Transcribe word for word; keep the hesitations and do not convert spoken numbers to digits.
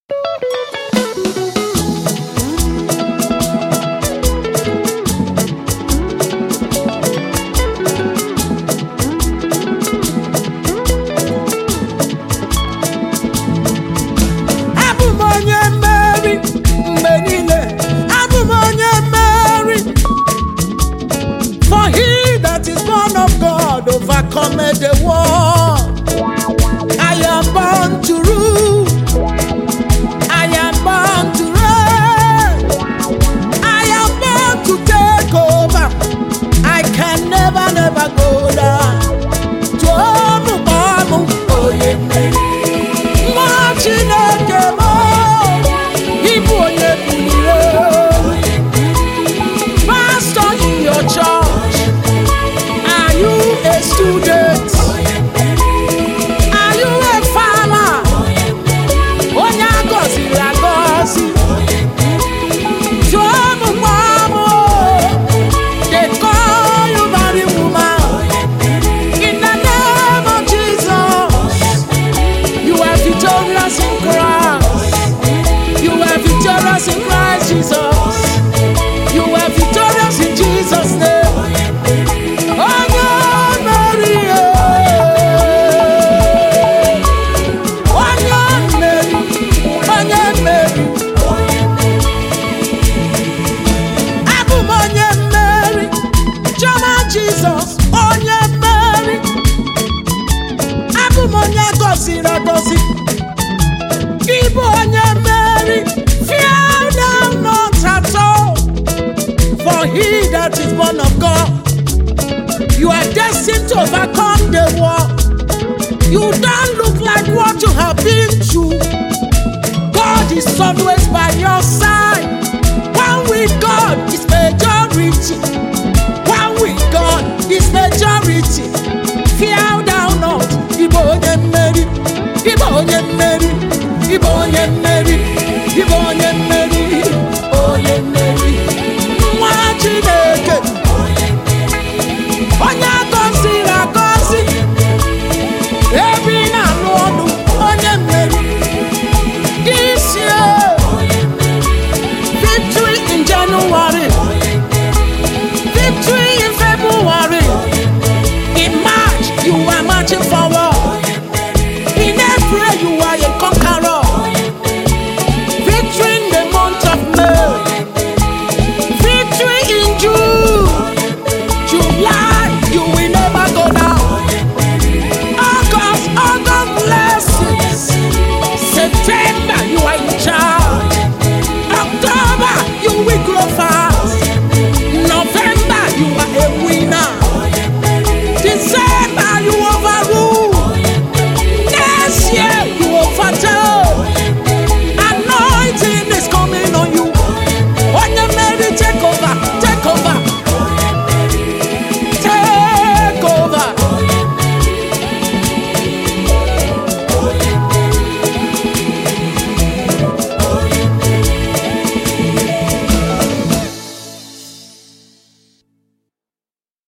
Overcome the world. I am born to rule. I am born to reign. I am born to take over. I can never, never go down. To omu omu oye meri. Machine kemo. Ibu oye kunire. Pastor in your church. Are you a student? Are you a farmer? Onya gosi la gosi. Jomu mamo. They call you married woman. In the name of Jesus, you are victorious in Christ. You are victorious in Christ Jesus. You are victorious in Jesus' name. He that is born of God, you are destined to overcome the world. You don't look like what you have been through. God is always by your side.